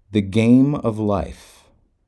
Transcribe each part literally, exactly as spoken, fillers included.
The Game of Life.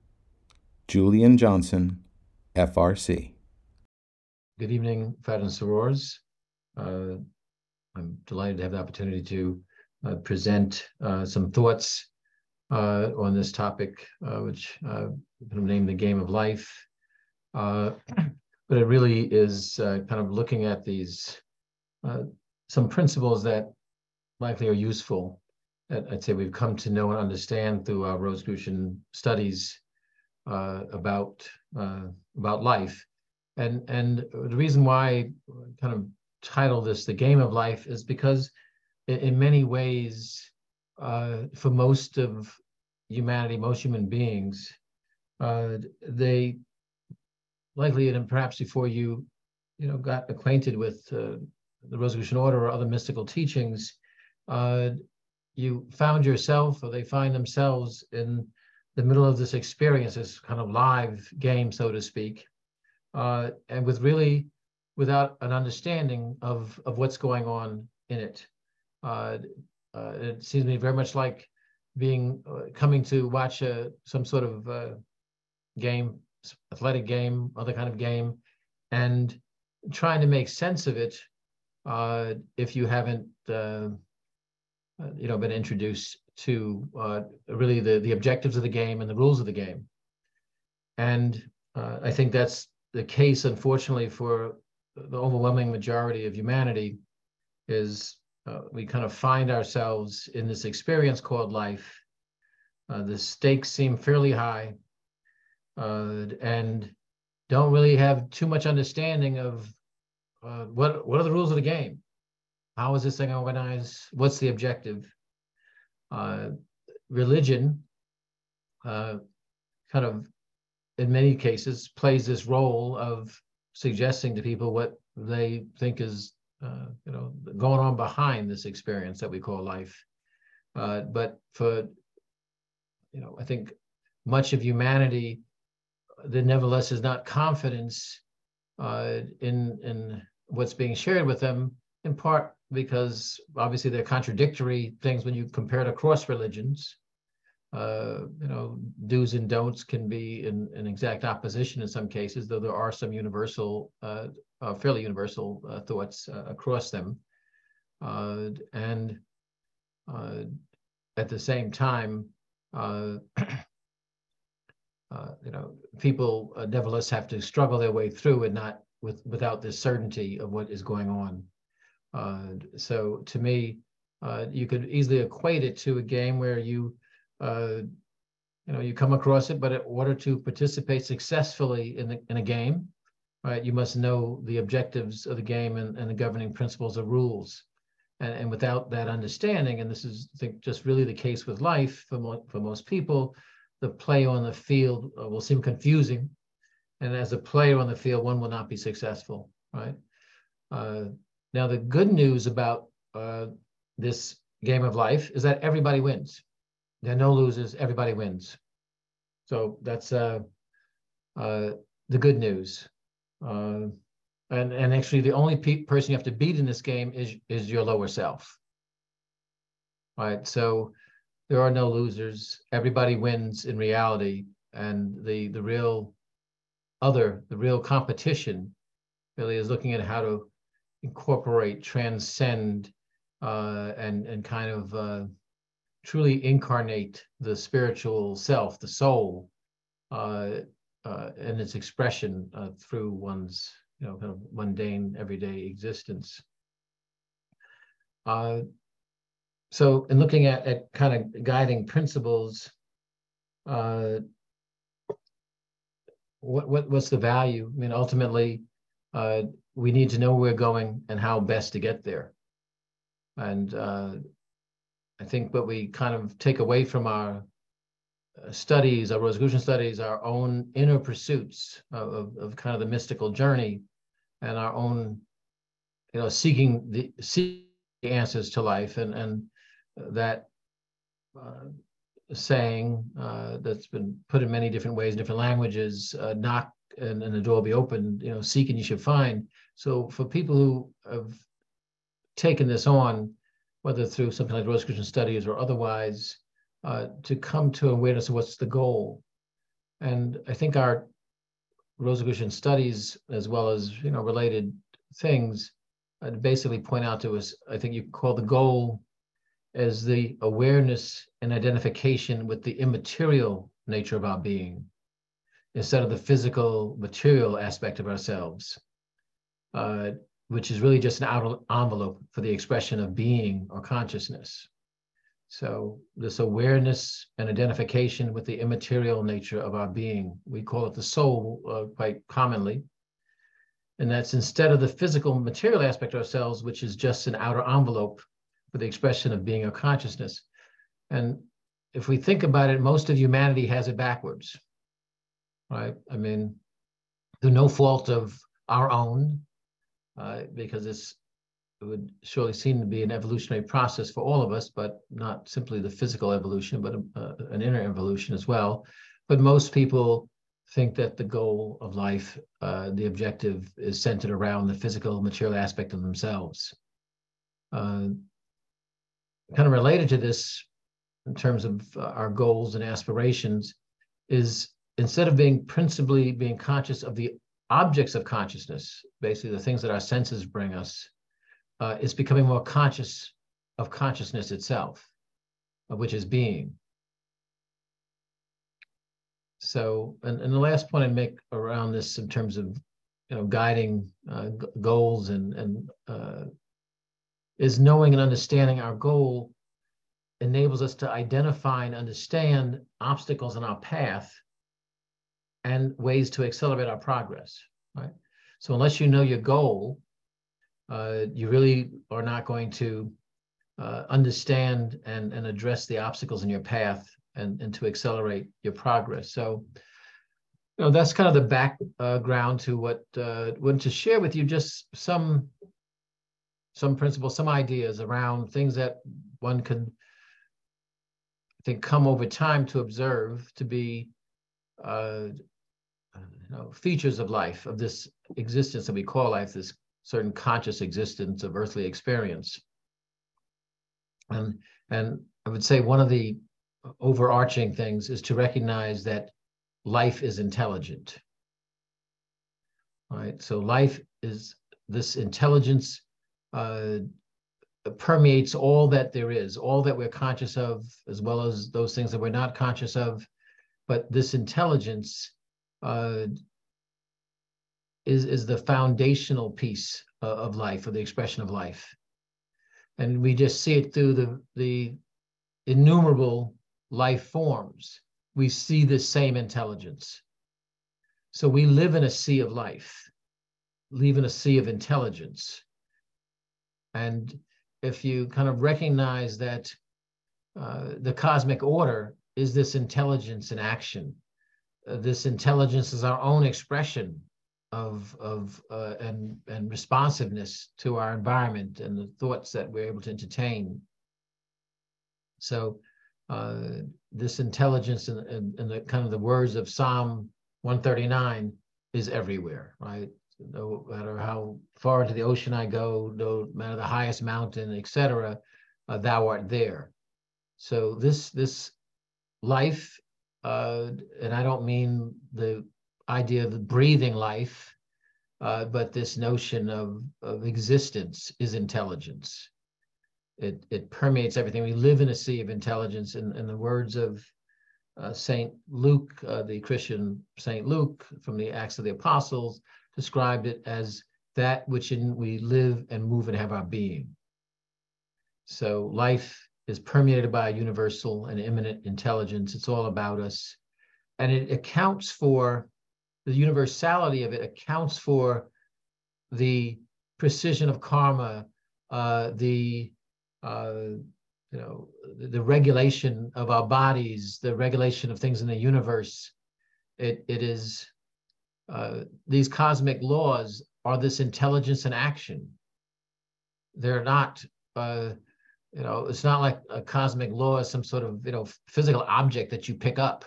Julian Johnson, F R C. Good evening, Fad and Sorors. Uh, I'm delighted to have the opportunity to uh, present uh, some thoughts uh, on this topic, uh, which uh, I'm going to name the game of life. Uh, but it really is uh, kind of looking at these, uh, some principles that likely are useful, that I'd say we've come to know and understand through our Rosicrucian studies uh, about, uh, about life. And and the reason why I kind of title this "The Game of Life" is because, in, in many ways, uh, for most of humanity, most human beings, uh, they likely, and perhaps before you, you know, got acquainted with uh, the Rosicrucian Order or other mystical teachings, uh, you found yourself, or they find themselves, in the middle of this experience, this kind of live game, so to speak, uh, and with really without an understanding of of what's going on in it. Uh, uh, it seems to me very much like being uh, coming to watch a, some sort of uh, game, athletic game, other kind of game, and trying to make sense of it uh, if you haven't, uh, you know, been introduced to uh, really the the objectives of the game and the rules of the game. And uh, I think that's the case, unfortunately, for the overwhelming majority of humanity, is uh, we kind of find ourselves in this experience called life. Uh, the stakes seem fairly high, uh, and don't really have too much understanding of uh, what what are the rules of the game. How is this thing organized? What's the objective? Uh, Religion uh, kind of, in many cases, plays this role of suggesting to people what they think is, uh, you know, going on behind this experience that we call life. Uh, but for, you know, I think much of humanity, there nevertheless is not confidence uh, in in what's being shared with them, in part because obviously they're contradictory things when you compare it across religions. Uh, you know, do's and don'ts can be in, in exact opposition in some cases, though there are some universal, uh, uh, fairly universal uh, thoughts uh, across them. Uh, and uh, at the same time, uh, uh, you know, people uh, nevertheless have to struggle their way through and not with without this certainty of what is going on. Uh, so to me, uh, you could easily equate it to a game where you uh, you know, you come across it, but in order to participate successfully in, the, in a game, right, you must know the objectives of the game and, and the governing principles of rules. And, and without that understanding, and this is, I think, just really the case with life for, mo- for most people, the play on the field uh, will seem confusing. And as a player on the field, one will not be successful, right? Uh, Now, the good news about uh, this game of life is that everybody wins. There are no losers, everybody wins. So that's uh, uh, the good news. Uh, and and actually, the only pe- person you have to beat in this game is is your lower self. Right. So there are no losers. Everybody wins in reality, and the the real other, the real competition, really is looking at how to incorporate, transcend, uh, and and kind of uh, truly incarnate the spiritual self, the soul, uh, uh, and its expression uh, through one's, you know, kind of mundane everyday existence. Uh, so, in looking at, at kind of guiding principles, uh, what, what what's the value? I mean, ultimately, uh, we need to know where we're going and how best to get there. And uh, I think what we kind of take away from our studies, our Rosicrucian studies, our own inner pursuits of, of kind of the mystical journey, and our own, you know, seeking the seeking answers to life, and and that uh, saying uh, that's been put in many different ways, different languages: uh, knock and, and the door will be open. You know, seek and you should find. So for people who have taken this on, whether through something like Rosicrucian studies or otherwise, uh, to come to awareness of what's the goal. And I think our Rosicrucian studies, as well as, you know, related things, uh, basically point out to us, I think you call the goal as the awareness and identification with the immaterial nature of our being, instead of the physical, material aspect of ourselves, uh, which is really just an outer envelope for the expression of being or consciousness. So this awareness and identification with the immaterial nature of our being, we call it the soul uh, quite commonly. And that's instead of the physical material aspect of ourselves, which is just an outer envelope for the expression of being or consciousness. And if we think about it, most of humanity has it backwards, right? I mean, through no fault of our own, uh, because it's it would surely seem to be an evolutionary process for all of us, but not simply the physical evolution, but uh, an inner evolution as well. But most people think that the goal of life, uh, the objective, is centered around the physical, material aspect of themselves. Uh, kind of related to this, in terms of uh, our goals and aspirations, is instead of being principally being conscious of the objects of consciousness, basically the things that our senses bring us, Uh, it's becoming more conscious of consciousness itself, of which is being. So, and, and the last point I make around this in terms of, you know, guiding uh, goals and, and uh, is knowing and understanding our goal enables us to identify and understand obstacles in our path and ways to accelerate our progress, right? So unless you know your goal, Uh, you really are not going to uh, understand and, and address the obstacles in your path and, and to accelerate your progress. So, you know, that's kind of the background uh, to what uh, want to share with you, just some some principles, some ideas around things that one can, I think, come over time to observe to be uh, you know, features of life, of this existence that we call life, this certain conscious existence of earthly experience. And, and I would say one of the overarching things is to recognize that life is intelligent. Right? So life is, this intelligence uh, permeates all that there is, all that we're conscious of, as well as those things that we're not conscious of. But this intelligence uh, is, is the foundational piece uh, of life, or the expression of life. And we just see it through the, the innumerable life forms. We see the same intelligence. So we live in a sea of life, live in a sea of intelligence. And if you kind of recognize that uh, the cosmic order is this intelligence in action, uh, this intelligence is our own expression of, of uh, and, and responsiveness to our environment and the thoughts that we're able to entertain. So uh, this intelligence in, in, in the kind of the words of Psalm one thirty-nine is everywhere, right? No matter how far into the ocean I go, no matter the highest mountain, et cetera, uh, thou art there. So this, this life, uh, and I don't mean the idea of the breathing life, uh, but this notion of, of existence is intelligence. It, it permeates everything. We live in a sea of intelligence. In, in the words of uh, Saint Luke, uh, the Christian Saint Luke from the Acts of the Apostles, described it as that which in we live and move and have our being. So life is permeated by a universal and immanent intelligence. It's all about us. And it accounts for, the universality of it accounts for the precision of karma, uh, the uh, you know, the, the regulation of our bodies, the regulation of things in the universe. It, it is, uh, these cosmic laws are this intelligence in action. They're not, uh, you know, it's not like a cosmic law is some sort of, you know, physical object that you pick up.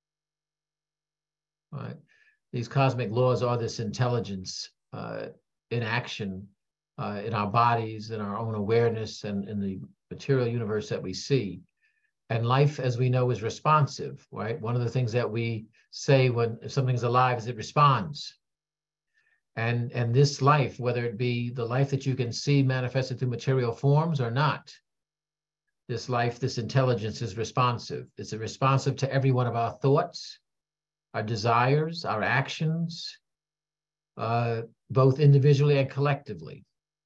Right? These cosmic laws are this intelligence uh, in action uh, in our bodies, in our own awareness, and in the material universe that we see. And life, as we know, is responsive, right? One of the things that we say when if something's alive is it responds. And, and this life, whether it be the life that you can see manifested through material forms or not, this life, this intelligence is responsive. It's responsive to every one of our thoughts, our desires, our actions, uh, both individually and collectively.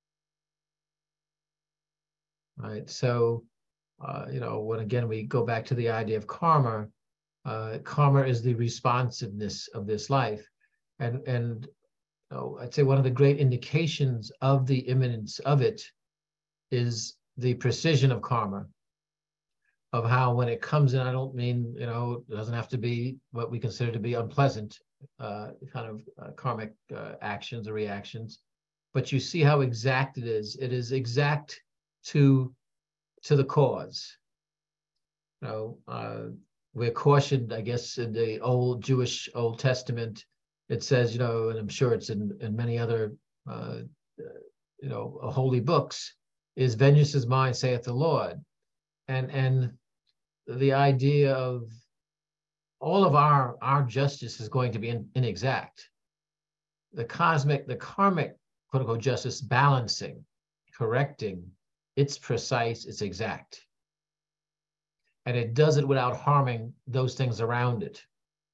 Right. So, uh, you know, when again we go back to the idea of karma, uh, karma is the responsiveness of this life, and and you know, I'd say one of the great indications of the imminence of it is the precision of karma. Of how when it comes in, I don't mean, you know, it doesn't have to be what we consider to be unpleasant uh, kind of uh, karmic uh, actions or reactions, but you see how exact it is. It is exact to to the cause. You know, uh, we're cautioned, I guess, in the old Jewish Old Testament, it says, you know, and I'm sure it's in, in many other, uh, you know, holy books, is vengeance is mine, saith the Lord. And, and the idea of all of our, our justice is going to be in, inexact. The cosmic, the karmic, quote unquote, justice balancing, correcting, it's precise, it's exact. And it does it without harming those things around it.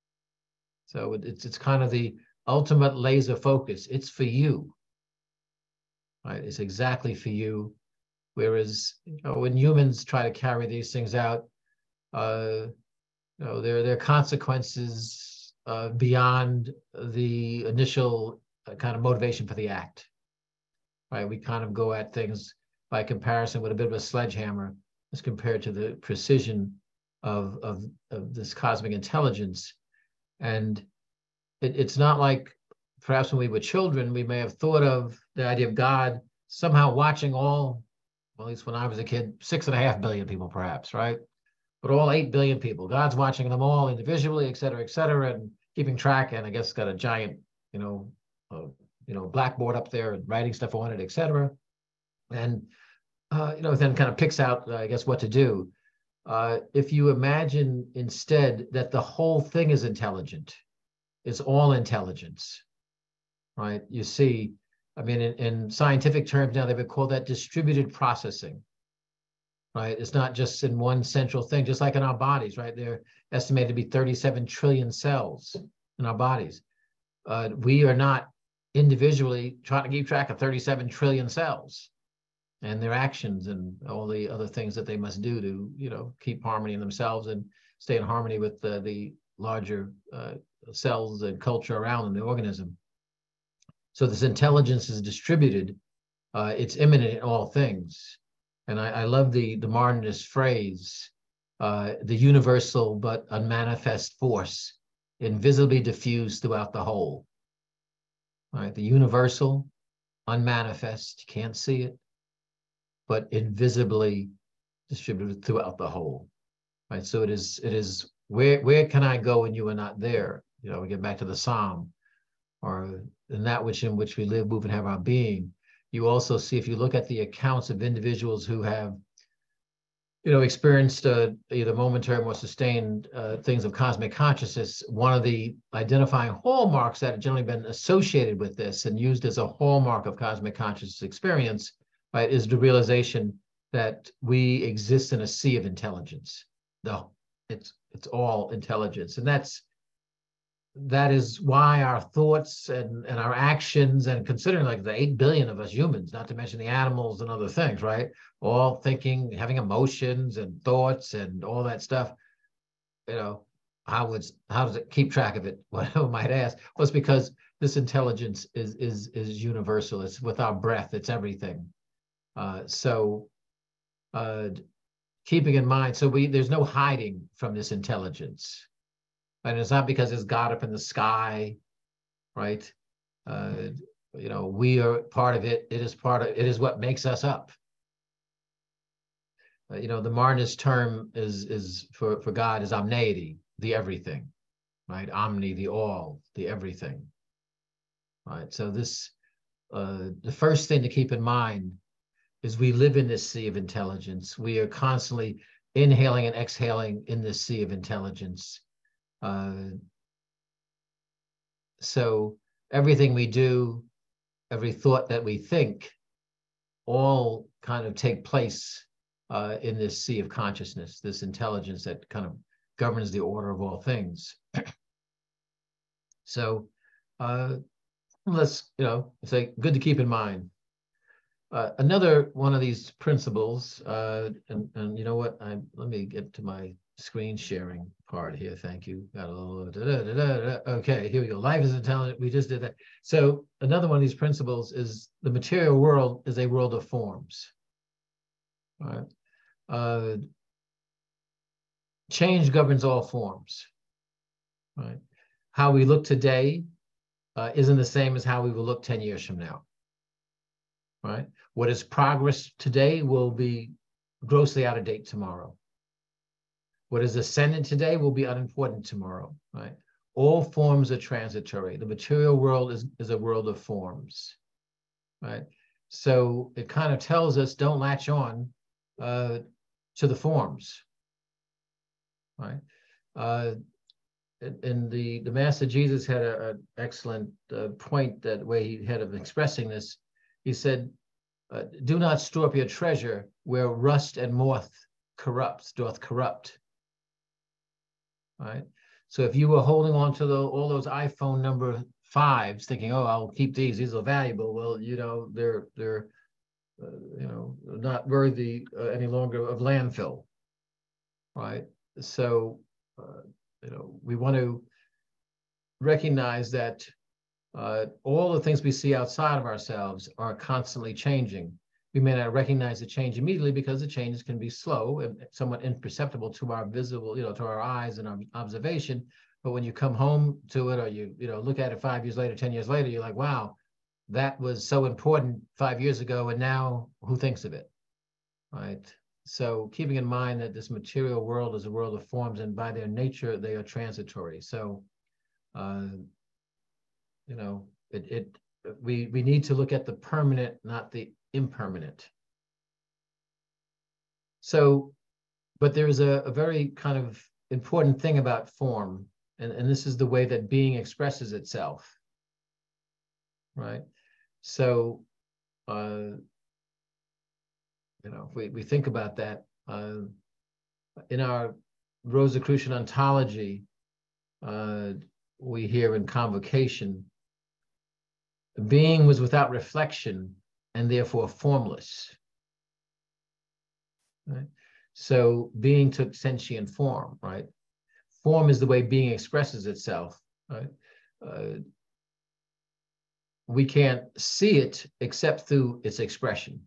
So it's, it's kind of the ultimate laser focus. It's for you, right? It's exactly for you. Whereas, you know, when humans try to carry these things out, uh, you know, there, there are consequences uh, beyond the initial uh, kind of motivation for the act, right? We kind of go at things by comparison with a bit of a sledgehammer as compared to the precision of, of, of this cosmic intelligence. And it, it's not like perhaps when we were children, we may have thought of the idea of God somehow watching all, well, at least when I was a kid, six and a half billion people perhaps, right? But all eight billion people, God's watching them all individually, et cetera, et cetera, and keeping track. And I guess got a giant, you know, uh, you know, blackboard up there and writing stuff on it, et cetera. And, uh, you know, then kind of picks out, uh, I guess, what to do. Uh, if you imagine instead that the whole thing is intelligent, it's all intelligence, right? You see, I mean, in, in scientific terms now, they would call that distributed processing, right? It's not just in one central thing, just like in our bodies, right? They're estimated to be thirty-seven trillion cells in our bodies. Uh, we are not individually trying to keep track of thirty-seven trillion cells and their actions and all the other things that they must do to, you know, keep harmony in themselves and stay in harmony with the, the larger uh, cells and culture around them, the organism. So this intelligence is distributed. Uh, it's immanent in all things. And I, I love the, the Martinist phrase, uh, the universal but unmanifest force, invisibly diffused throughout the whole. All right, the universal, unmanifest, you can't see it, but invisibly distributed throughout the whole. Right, so it is, it is where, where can I go when you are not there? You know, we get back to the Psalm, or in that which in which we live, move, and have our being. You also see, if you look at the accounts of individuals who have, you know, experienced uh, either momentary or sustained uh, things of cosmic consciousness, one of the identifying hallmarks that have generally been associated with this and used as a hallmark of cosmic consciousness experience, right, is the realization that we exist in a sea of intelligence. No, it's it's all intelligence, and that's that is why our thoughts and, and our actions, and considering like the eight billion of us humans, not to mention the animals and other things, right? All thinking, having emotions and thoughts and all that stuff, you know, how would how does it keep track of it? What I might ask. Well, it's because this intelligence is is is universal. It's with our breath. It's everything. Uh, so, uh, keeping in mind, so we there's no hiding from this intelligence. And it's not because it's God up in the sky, right? Uh, you know, we are part of it. It is part of it is what makes us up. Uh, you know, the Martinist term is is for for God is omneity, the everything, right? Omni, the all, the everything, right? So this, uh, the first thing to keep in mind is we live in this sea of intelligence. We are constantly inhaling and exhaling in this sea of intelligence. Uh, so everything we do, every thought that we think, all kind of take place uh, in this sea of consciousness, this intelligence that kind of governs the order of all things. So uh, let's, you know, say good to keep in mind. Uh, another one of these principles, uh, and, and you know what, I let me get to my screen sharing part here. Thank you. Got a little, da, da, da, da, da. Okay, here we go. Life is intelligent. We just did that. So another one of these principles is the material world is a world of forms. All right. Uh, change governs all forms. Right. How we look today uh, isn't the same as how we will look ten years from now. Right. What is progress today will be grossly out of date tomorrow. What is ascendant today will be unimportant tomorrow, right? All forms are transitory. The material world is, is a world of forms, right? So it kind of tells us don't latch on uh, to the forms, right? Uh, and the, the Master Jesus had an excellent uh, point that way he had of expressing this. He said, uh, do not store up your treasure where rust and moth corrupts, doth corrupt. Right. So if you were holding on to the, all those iPhone number fives, thinking, "Oh, I'll keep these; these are valuable," well, you know, they're they're, uh, you know, not worthy uh, any longer of landfill, right? So, uh, you know, we want to recognize that uh, all the things we see outside of ourselves are constantly changing. We may not recognize the change immediately because the changes can be slow and somewhat imperceptible to our visible, you know, to our eyes and our observation. But when you come home to it, or you, you know, look at it five years later, ten years later, you're like, wow, that was so important five years ago, and now who thinks of it, right? So keeping in mind that this material world is a world of forms, and by their nature, they are transitory. So, uh, you know, it, it we we need to look at the permanent, not the impermanent. So, but there's a, a very kind of important thing about form, and, and this is the way that being expresses itself, right? So, uh, you know, if we, we think about that, uh, in our Rosicrucian ontology, uh, we hear in Convocation, being was without reflection and therefore formless. Right? So being took sentient form, right? Form is the way being expresses itself, right? Uh, we can't see it except through its expression.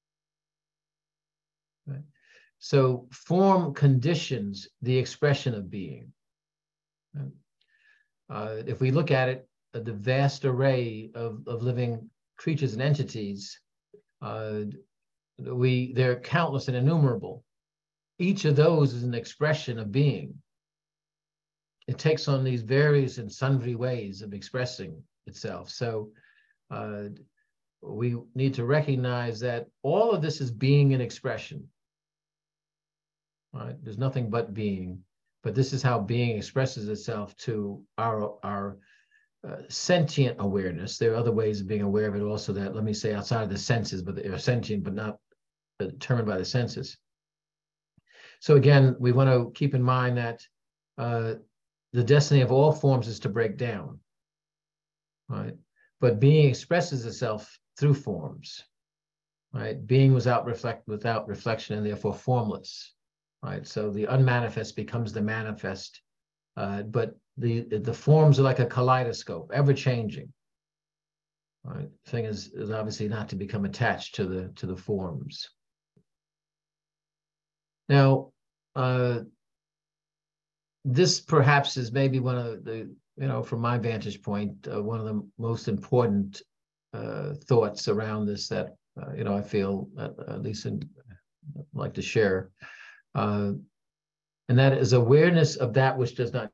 Right? So form conditions the expression of being. Right? Uh, if we look at it, uh, the vast array of, of living creatures and entities, uh, we they're countless and innumerable. Each of those is an expression of being. It takes on these various and sundry ways of expressing itself. So uh, we need to recognize that all of this is being and expression. Right? There's nothing but being, but this is how being expresses itself to our our uh, sentient awareness. There are other ways of being aware of it also that, let me say, outside of the senses, but they are sentient, but not determined by the senses. So again, we want to keep in mind that uh, the destiny of all forms is to break down, right? But being expresses itself through forms, right? Being without reflect without reflection and therefore formless, right? So the unmanifest becomes the manifest, uh, but the the forms are like a kaleidoscope, ever changing. Right? The thing is, is obviously not to become attached to the to the forms. Now, uh, this perhaps is maybe one of the, you know, from my vantage point, uh, one of the most important uh, thoughts around this that, uh, you know, I feel at, at least in, I'd like to share. Uh, and that is awareness of that which does not.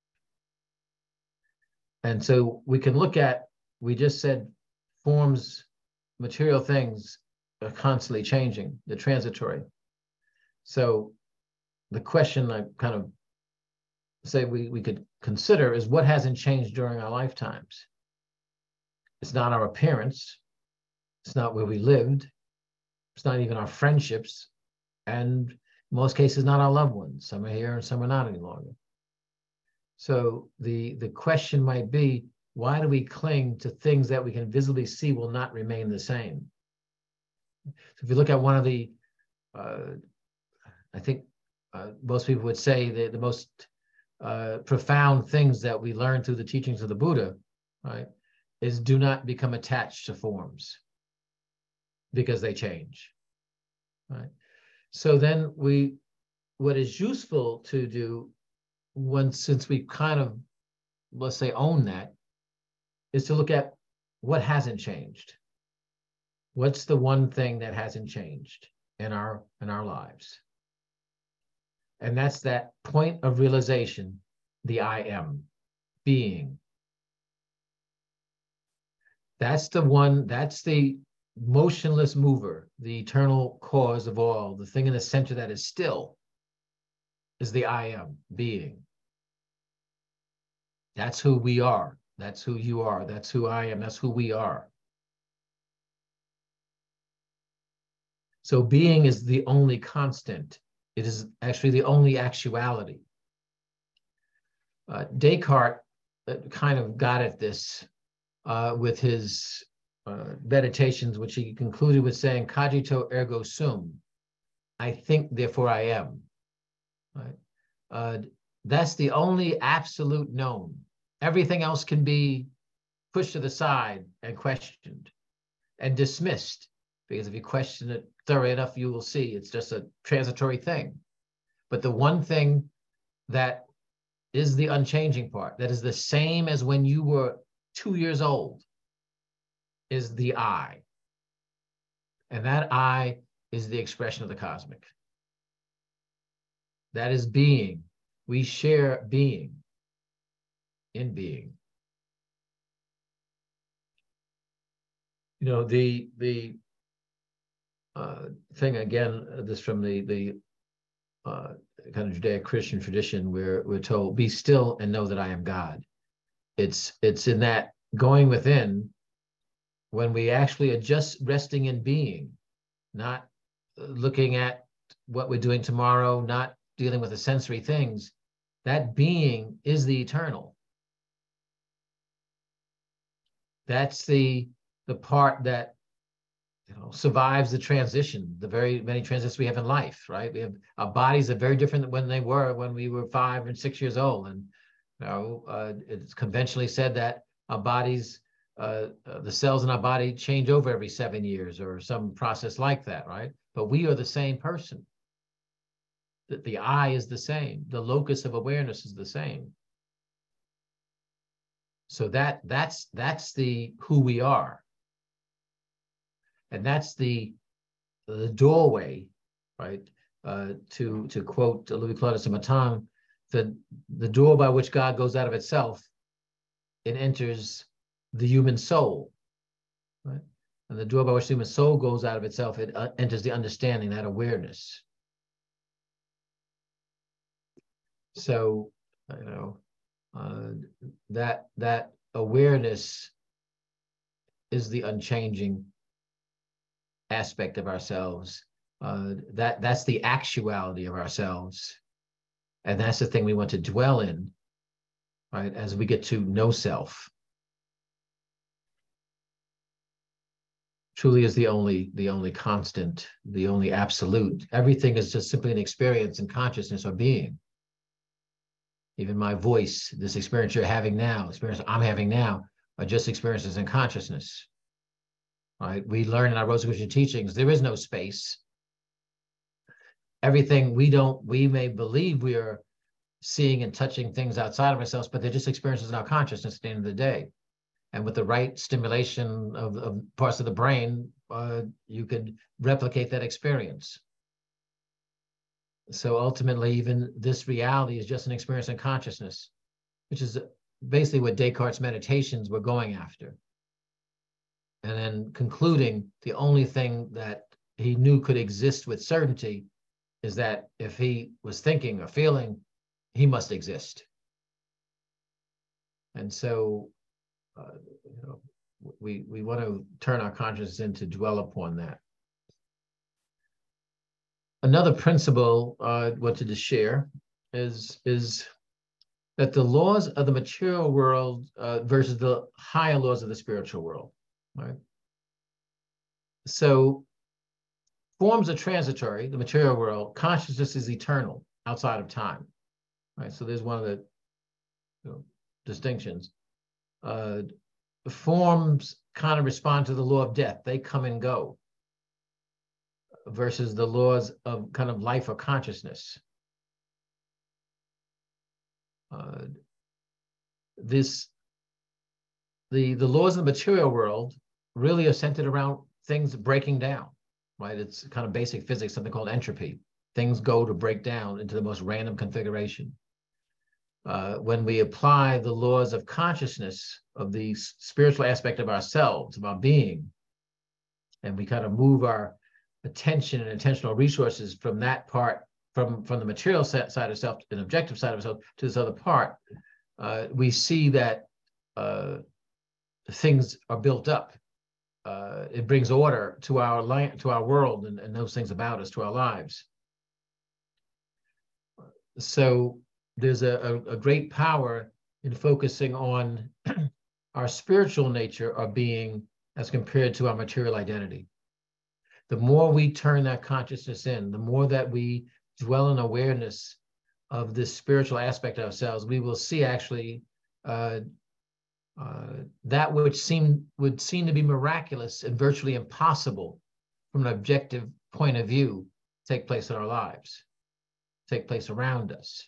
And so we can look at, we just said forms, material things are constantly changing, they're transitory. So the question I kind of say we, we could consider is what hasn't changed during our lifetimes? It's not our appearance. It's not where we lived. It's not even our friendships. And in most cases, not our loved ones. Some are here and some are not any longer. So the, the question might be, why do we cling to things that we can visibly see will not remain the same? So if you look at one of the, uh, I think uh, most people would say that the most uh, profound things that we learn through the teachings of the Buddha, right, is do not become attached to forms because they change, right? So then we, what is useful to do once, since we kind of, let's say, own that, is to look at what hasn't changed. What's the one thing that hasn't changed in our, in our lives? And that's that point of realization, the I am, being. That's the one, that's the motionless mover, the eternal cause of all, the thing in the center that is still, is the I am, being. That's who we are. That's who you are. That's who I am. That's who we are. So being is the only constant. It is actually the only actuality. Uh, Descartes uh, kind of got at this uh, with his uh, meditations, which he concluded with saying, cogito ergo sum. I think, therefore I am. Right? Uh, that's the only absolute known. Everything else can be pushed to the side and questioned and dismissed, because if you question it thoroughly enough, you will see it's just a transitory thing. But the one thing that is the unchanging part, that is the same as when you were two years old, is the I. And that I is the expression of the cosmic. That is being. We share being in being. You know, the the uh, thing again, uh, this from the the uh, kind of Judeo-Christian tradition, where we're told, "Be still and know that I am God." It's it's in that going within, when we actually are just resting in being, not looking at what we're doing tomorrow, not dealing with the sensory things. That being is the eternal. That's the the part that, you know, survives the transition, the very many transitions we have in life, right? We have, our bodies are very different than when they were when we were five and six years old. And, you know, uh, it's conventionally said that our bodies, uh, uh, the cells in our body change over every seven years or some process like that, right? But we are the same person. That the I is the same. The locus of awareness is the same. So that that's that's the who we are. And that's the, the doorway, right? Uh, to, to quote Louis Claudius de Botton, the, the door by which God goes out of itself, it enters the human soul, right? And the door by which the human soul goes out of itself, it uh, enters the understanding, that awareness. So, you know, uh, that, that awareness is the unchanging aspect of ourselves. Uh, that that's the actuality of ourselves, and that's the thing we want to dwell in, right? As we get to know self, truly is the only the only constant, the only absolute. Everything is just simply an experience in consciousness or being. Even my voice, this experience you're having now, experience I'm having now, are just experiences in consciousness. Right? We learn in our Rosicrucian teachings, there is no space. Everything we don't, we may believe we are seeing and touching things outside of ourselves, but they're just experiences in our consciousness at the end of the day. And with the right stimulation of, of parts of the brain, uh, you could replicate that experience. So ultimately, even this reality is just an experience in consciousness, which is basically what Descartes' meditations were going after. And then concluding the only thing that he knew could exist with certainty is that if he was thinking or feeling, he must exist. And so, uh, you know, we we want to turn our consciousness in to dwell upon that. Another principle I uh, wanted to share is is that the laws of the material world uh, versus the higher laws of the spiritual world, right? So forms are transitory, the material world. Consciousness is eternal, outside of time, right? So there's one of the you know, distinctions. Uh, forms kind of respond to the law of death. They come and go, versus the laws of kind of life or consciousness. Uh, this, the, the laws of the material world really are centered around things breaking down, right? It's kind of basic physics, something called entropy. Things go to break down into the most random configuration. Uh, when we apply the laws of consciousness, of the spiritual aspect of ourselves, of our being, and we kind of move our attention and intentional resources from that part, from, from the material side of self, an objective side of self, to this other part, uh, we see that uh, things are built up. Uh, it brings order to our life, to our world, and, and those things about us, to our lives. So there's a, a, a great power in focusing on our spiritual nature of being as compared to our material identity. The more we turn that consciousness in, the more that we dwell in awareness of this spiritual aspect of ourselves, we will see actually uh, uh, that which seem, would seem to be miraculous and virtually impossible from an objective point of view take place in our lives, take place around us.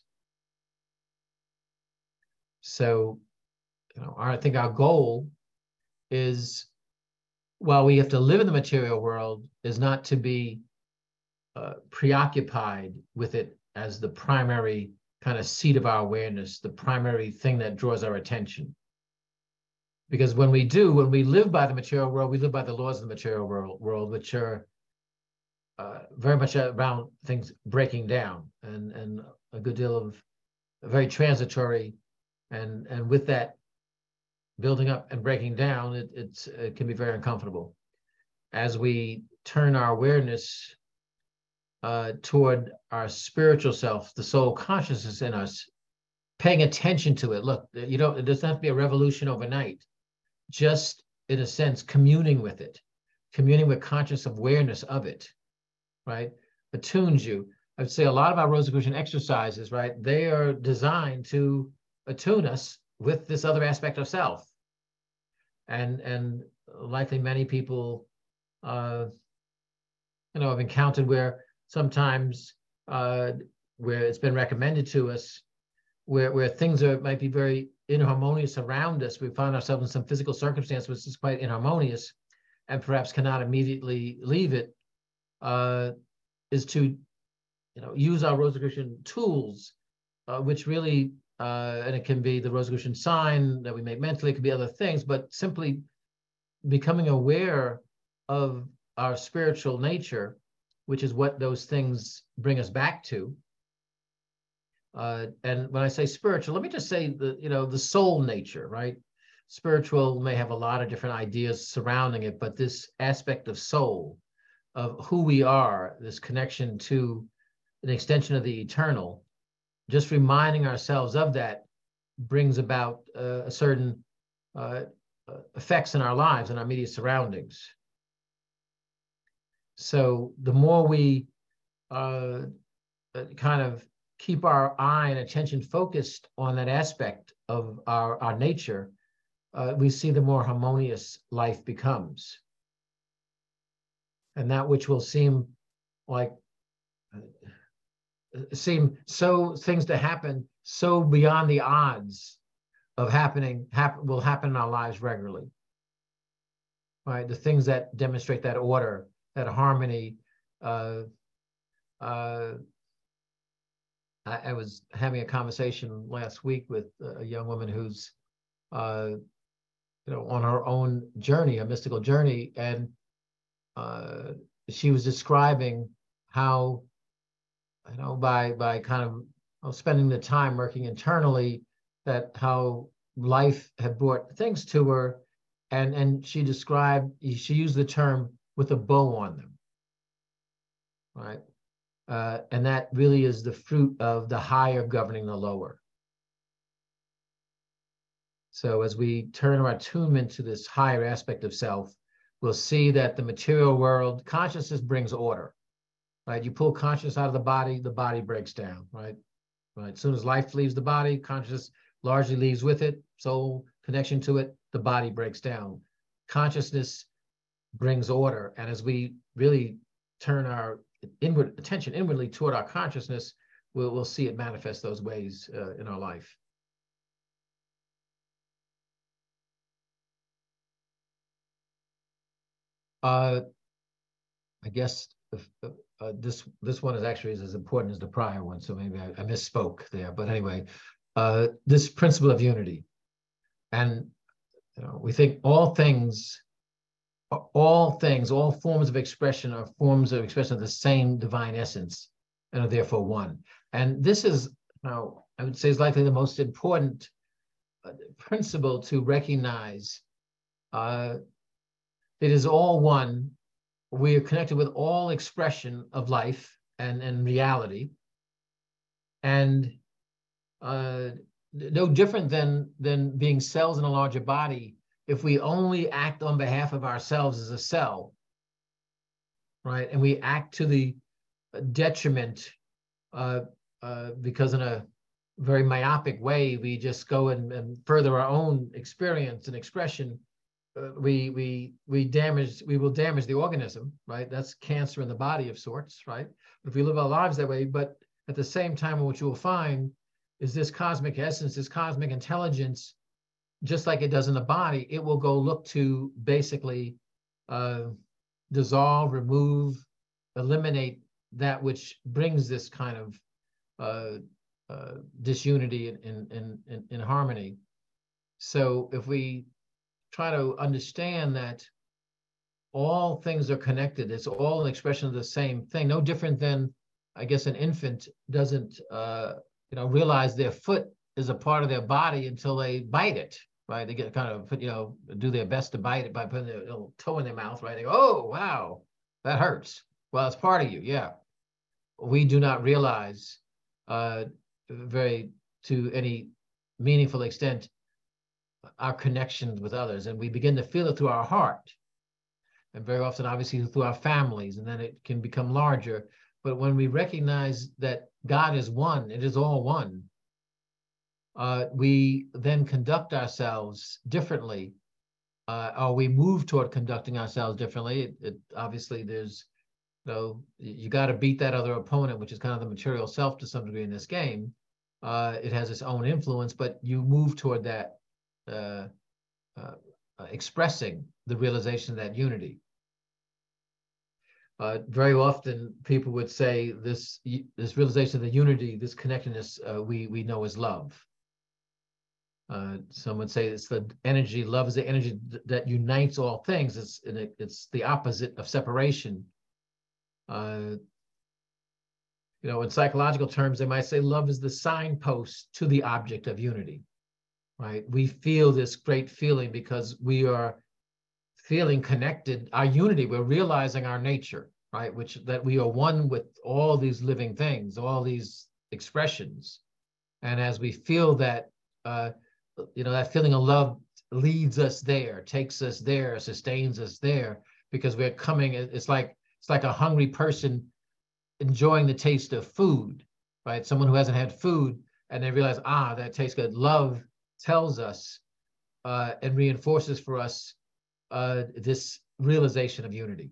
So, you know, our, I think our goal is, while we have to live in the material world, is not to be uh, preoccupied with it as the primary kind of seat of our awareness, the primary thing that draws our attention. Because when we do, when we live by the material world, we live by the laws of the material world, world which are uh, very much around things breaking down, and, and a good deal of very transitory. And, and with that building up and breaking down, it, it's, it can be very uncomfortable. As we turn our awareness uh, toward our spiritual self, the soul consciousness in us, paying attention to it. Look, you don't, it doesn't have to be a revolution overnight. Just, in a sense, communing with it, communing with conscious awareness of it, right? Attunes you. I'd say a lot of our Rosicrucian exercises, right, they are designed to attune us with this other aspect of self. And, and likely many people, uh, you know, have encountered where sometimes, uh, where it's been recommended to us, where, where things are, might be very inharmonious around us. We find ourselves in some physical circumstance which is quite inharmonious and perhaps cannot immediately leave it, uh, is to, you know, use our Rosicrucian tools, uh, which really, uh, and it can be the Rosicrucian sign that we make mentally, it could be other things, but simply becoming aware of our spiritual nature, which is what those things bring us back to. Uh, and when I say spiritual, let me just say the, you know, the soul nature, right? Spiritual may have a lot of different ideas surrounding it, but this aspect of soul, of who we are, this connection to an extension of the eternal, just reminding ourselves of that brings about uh, a certain uh, effects in our lives and our immediate surroundings. So the more we uh, kind of keep our eye and attention focused on that aspect of our, our nature, uh, we see the more harmonious life becomes. And that which will seem like, uh, seem so, things to happen so beyond the odds of happening, hap will happen in our lives regularly. Right? The things that demonstrate that order, that harmony. Uh, uh, I, I was having a conversation last week with a young woman who's, uh, you know, on her own journey, a mystical journey, and uh, she was describing how you know, by by kind of, of spending the time working internally, that how life had brought things to her, and and she described, she used the term with a bow on them, right? Uh, and that really is the fruit of the higher governing the lower. So as we turn our attunement to this higher aspect of self, we'll see that the material world, consciousness brings order, right? You pull consciousness out of the body, the body breaks down, right? Right. As soon as life leaves the body, consciousness largely leaves with it, soul connection to it, the body breaks down. Consciousness brings order. And as we really turn our inward attention inwardly toward our consciousness, we'll, we'll see it manifest those ways uh, in our life. Uh, I guess if, uh, this this one is actually as important as the prior one, so maybe I, I misspoke there. But anyway, uh, this principle of unity, and you know, we think all things, all things, all forms of expression are forms of expression of the same divine essence, and are therefore one. And this is, you know, I would say, is likely the most important uh, principle to recognize. Uh, it is all one. We are connected with all expression of life and, and reality. And uh, no different than, than being cells in a larger body. If we only act on behalf of ourselves as a cell, right, and we act to the detriment, uh, uh, because in a very myopic way, we just go and, and further our own experience and expression, uh, we we we damage, we will damage the organism, right? That's cancer in the body of sorts, right? But if we live our lives that way, but at the same time, what you will find is this cosmic essence, this cosmic intelligence, just like it does in the body, it will go look to basically uh, dissolve, remove, eliminate that which brings this kind of uh, uh, disunity in, in, in, in harmony. So if we try to understand that all things are connected, it's all an expression of the same thing, no different than, I guess, an infant doesn't uh, you know, realize their foot is a part of their body until they bite it, right? They get kind of, you know, do their best to bite it by putting their little toe in their mouth, right? They go, oh, wow, that hurts. Well, it's part of you, yeah. We do not realize uh, very, to any meaningful extent, our connections with others, and we begin to feel it through our heart, and very often, obviously, through our families, and then it can become larger. But when we recognize that God is one, it is all one, uh, we then conduct ourselves differently, uh, or we move toward conducting ourselves differently. It, it obviously, there's, you know, you got to beat that other opponent, which is kind of the material self to some degree in this game. Uh, it has its own influence, but you move toward that, uh, uh, uh, expressing the realization of that unity. Uh, very often, people would say this this realization of the unity, this connectedness, uh, we we know as love. Uh, some would say it's the energy. Love is the energy that unites all things. It's it's the opposite of separation. Uh, you know, in psychological terms, they might say love is the signpost to the object of unity. Right? We feel this great feeling because we are feeling connected, our unity, we're realizing our nature, right? Which, that we are one with all these living things, all these expressions. And as we feel that, uh, you know, that feeling of love leads us there, takes us there, sustains us there, because we're coming, it's like, it's like a hungry person enjoying the taste of food, right? Someone who hasn't had food and they realize, ah, that tastes good. Love tells us uh, and reinforces for us uh, this realization of unity.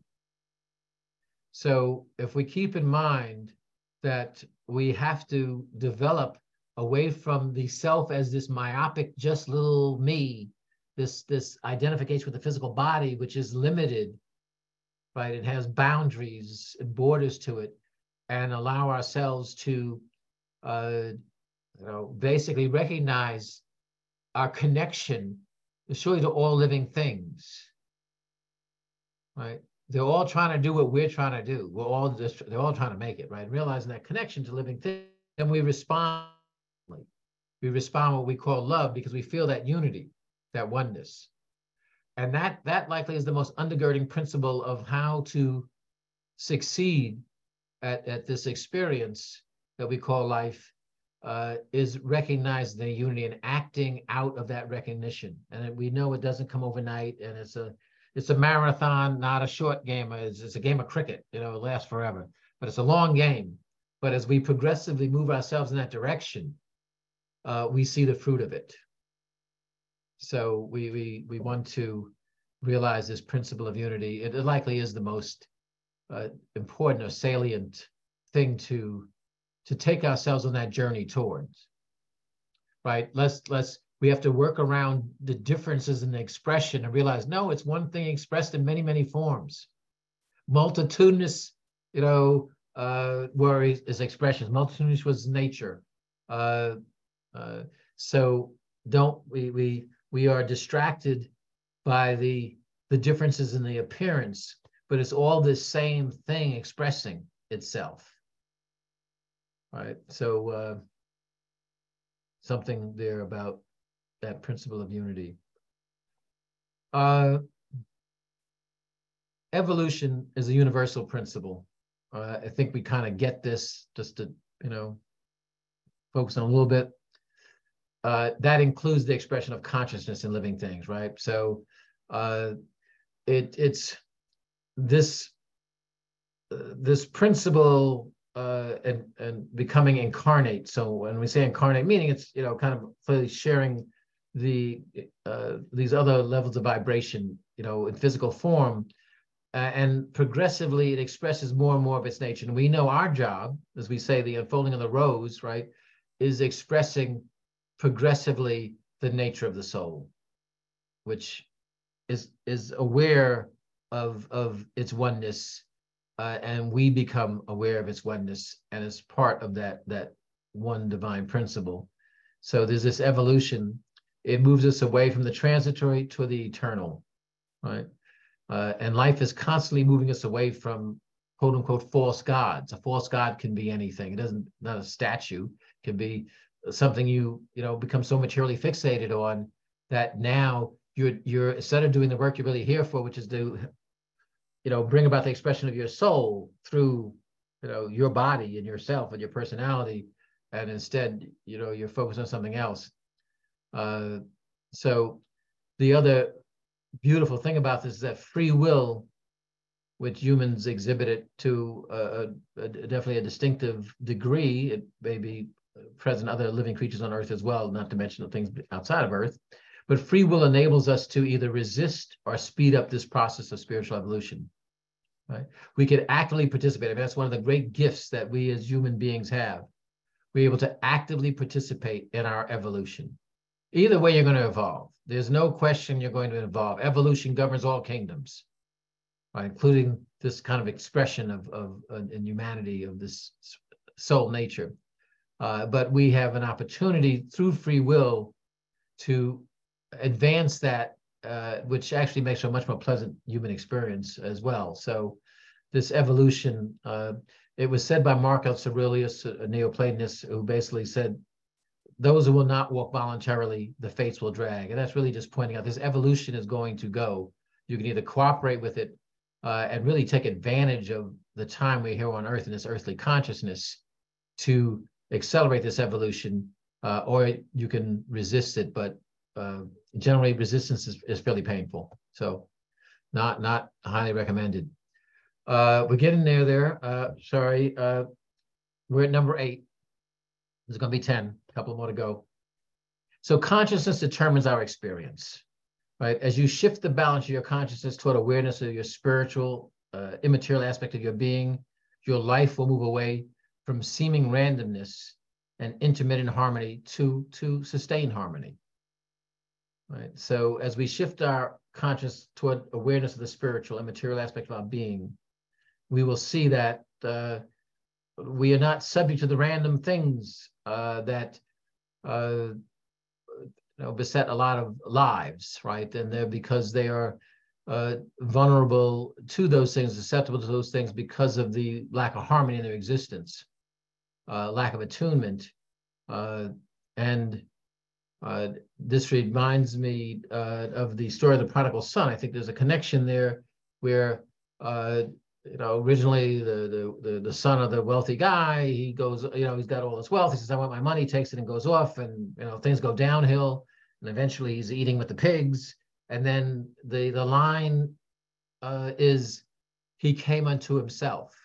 So if we keep in mind that we have to develop away from the self as this myopic, just little me, this, this identification with the physical body, which is limited, right? It has boundaries and borders to it, and allow ourselves to, uh, you know, basically recognize our connection, surely, to all living things, right? they're all trying to do what we're trying to do. We're all just, they're all trying to make it, right? Realizing that connection to living things, and we respond. We respond what we call love because we feel that unity, that oneness. And that, that likely is the most undergirding principle of how to succeed at, at this experience that we call life, uh, is recognizing the unity and acting out of that recognition. And we know it doesn't come overnight, and it's a it's a marathon, not a short game. It's, it's a game of cricket, you know, it lasts forever, but it's a long game. But as we progressively move ourselves in that direction, uh, we see the fruit of it. So we, we, we want to realize this principle of unity. It likely is the most uh, important or salient thing to, to take ourselves on that journey towards, right? Let's, let's, we have to work around the differences in the expression and realize, no, it's one thing expressed in many, many forms. Multitudinous, you know, uh, were is expressions. Multitudinous was nature. Uh, uh, so don't, we, we, we are distracted by the, the differences in the appearance, but it's all this same thing expressing itself. Right. So uh, something there about that principle of unity. Uh, evolution is a universal principle. Uh, I think we kind of get this, just to, you know, focus on a little bit. Uh, that includes the expression of consciousness in living things, right? So uh, it, it's this, uh, this principle uh, and, and becoming incarnate. So when we say incarnate, meaning it's, you know, kind of fully sharing the uh, these other levels of vibration, you know, in physical form, uh, and progressively it expresses more and more of its nature. And we know our job, as we say, the unfolding of the rose, right, is expressing progressively the nature of the soul, which is is aware of of its oneness, uh, and we become aware of its oneness, and it's part of that that one divine principle. So there's this evolution. It moves us away from the transitory to the eternal, right? Uh, and life is constantly moving us away from quote unquote false gods. A false god can be anything. It doesn't, not a statue, it can be something you, you know, become so materially fixated on that now you're, you're, instead of doing the work you're really here for, which is to, you know, bring about the expression of your soul through, you know, your body and yourself and your personality, and instead, you know, you're focused on something else. Uh, so the other beautiful thing about this is that free will, which humans exhibited to a, a, a definitely a distinctive degree, it may be present in other living creatures on Earth as well, not to mention the things outside of Earth, but free will enables us to either resist or speed up this process of spiritual evolution, right? We can actively participate. I mean, that's one of the great gifts that we as human beings have. We're able to actively participate in our evolution. Either way, you're going to evolve. There's no question you're going to evolve. Evolution governs all kingdoms, right? Including this kind of expression of, of uh, in humanity of this soul nature. Uh, but we have an opportunity through free will to advance that, uh, which actually makes for a much more pleasant human experience as well. So this evolution, uh, it was said by Marcus Aurelius, a Neoplatonist, who basically said, those who will not walk voluntarily, the fates will drag. And that's really just pointing out this evolution is going to go. You can either cooperate with it uh, and really take advantage of the time we're here on Earth in this earthly consciousness to accelerate this evolution, uh, or you can resist it. But uh, generally, resistance is, is fairly painful. So not, not highly recommended. Uh, we're getting there there. Uh, sorry. Uh, we're at number eight. There's going to be ten, a couple more to go. So consciousness determines our experience, right? As you shift the balance of your consciousness toward awareness of your spiritual, uh, immaterial aspect of your being, your life will move away from seeming randomness and intermittent harmony to, to sustained harmony, right? So as we shift our consciousness toward awareness of the spiritual, immaterial aspect of our being, we will see that uh, we are not subject to the random things uh, that uh, you know, beset a lot of lives, right? And they're because they are uh, vulnerable to those things, susceptible to those things because of the lack of harmony in their existence, uh, lack of attunement. Uh, and uh, this reminds me uh, of the story of the prodigal son. I think there's a connection there where, uh, you know, originally the, the, the, the son of the wealthy guy, he goes, you know, he's got all this wealth. He says, I want my money, takes it and goes off, and, you know, things go downhill. And eventually he's eating with the pigs. And then the, the line uh, is, he came unto himself.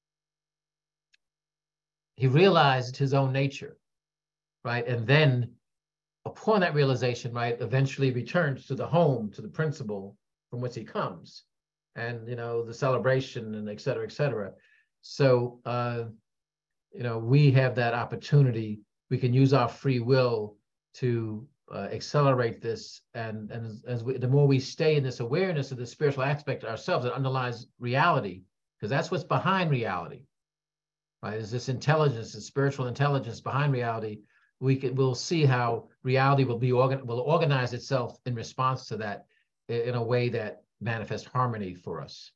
He realized his own nature, right? And then upon that realization, right, eventually returns to the home, to the principle from which he comes, and, you know, the celebration and et cetera, et cetera. So, uh, you know, we have that opportunity. We can use our free will to uh, accelerate this. And, and as, as we, the more we stay in this awareness of the spiritual aspect of ourselves that underlies reality, because that's what's behind reality, right? Is this intelligence, this spiritual intelligence behind reality. We can, we'll see how reality will be organ, will organize itself in response to that in a way that manifests harmony for us.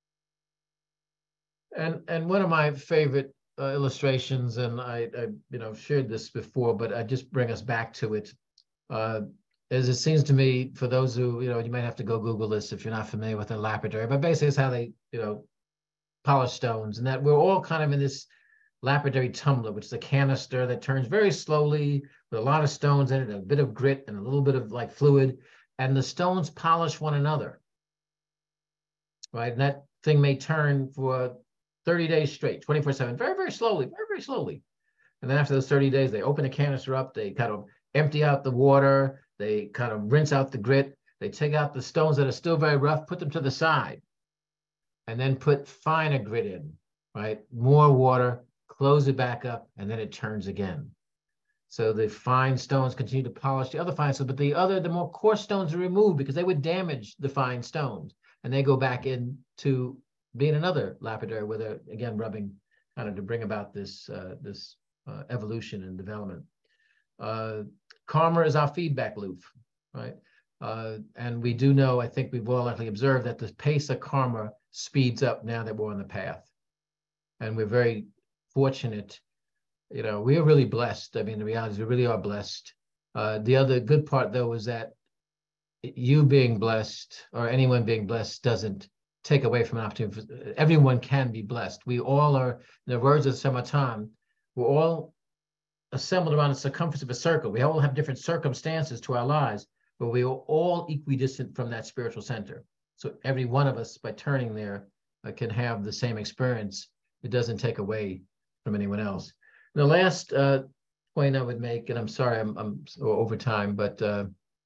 And and one of my favorite uh, illustrations, and I, I you know shared this before, but I just bring us back to it, uh, is it seems to me, for those who, you know, you might have to go Google this if you're not familiar with a lapidary, but basically it's how they, you know, polish stones, and that we're all kind of in this lapidary tumbler, which is a canister that turns very slowly with a lot of stones in it, a bit of grit and a little bit of like fluid, and the stones polish one another, right? And that thing may turn for thirty days straight, twenty-four seven, very, very slowly, very, very slowly. And then after those thirty days, they open the canister up, they kind of empty out the water, they kind of rinse out the grit, they take out the stones that are still very rough, put them to the side, and then put finer grit in, right? More water, close it back up, and then it turns again. So the fine stones continue to polish the other fine stones, but the other, the more coarse stones are removed because they would damage the fine stones, and they go back into being another lapidary where they're, again, rubbing kind of to bring about this, uh, this uh, evolution and development. Uh, karma is our feedback loop, right? Uh, and we do know, I think we've all likely observed that the pace of karma speeds up now that we're on the path. And we're very fortunate. You know, we are really blessed. I mean, the reality is we really are blessed. Uh, the other good part, though, is that you being blessed or anyone being blessed doesn't take away from an opportunity. For, everyone can be blessed. We all are, in the words of Samathan, we're all assembled around the circumference of a circle. We all have different circumstances to our lives, but we are all equidistant from that spiritual center. So every one of us, by turning there, uh, can have the same experience. It doesn't take away from anyone else. And the last uh, point I would make, and I'm sorry I'm, I'm over time, but uh,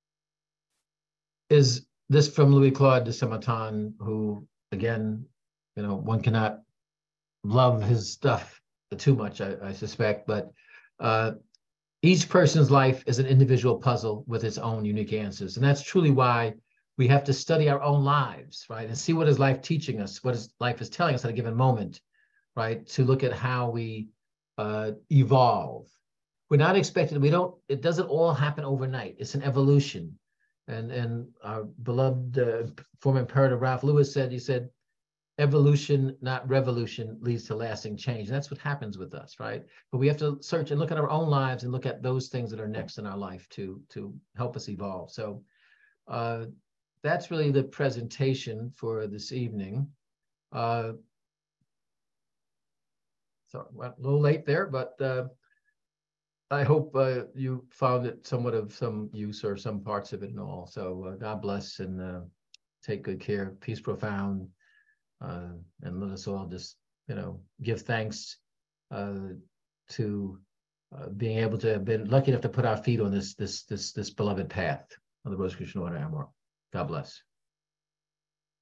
is this from Louis Claude de Saint-Martin, who, again, you know, one cannot love his stuff too much, I, I suspect, but uh, each person's life is an individual puzzle with its own unique answers. And that's truly why we have to study our own lives, right? And see what is life teaching us, what is life is telling us at a given moment, right? To look at how we uh, evolve. We're not expected, we don't, it doesn't all happen overnight. It's an evolution. And, and our beloved uh, former imperator Ralph Lewis said, he said, evolution, not revolution, leads to lasting change. And that's what happens with us, right? But we have to search and look at our own lives and look at those things that are next in our life to, to help us evolve. So uh, that's really the presentation for this evening. Uh, so well, a little late there, but uh, I hope uh, you found it somewhat of some use or some parts of it and all. So uh, God bless and uh, take good care. Peace profound. Uh, and let us all just, you know, give thanks uh, to uh, being able to have been lucky enough to put our feet on this this this this beloved path of the Rosicrucian Order Amor. God bless.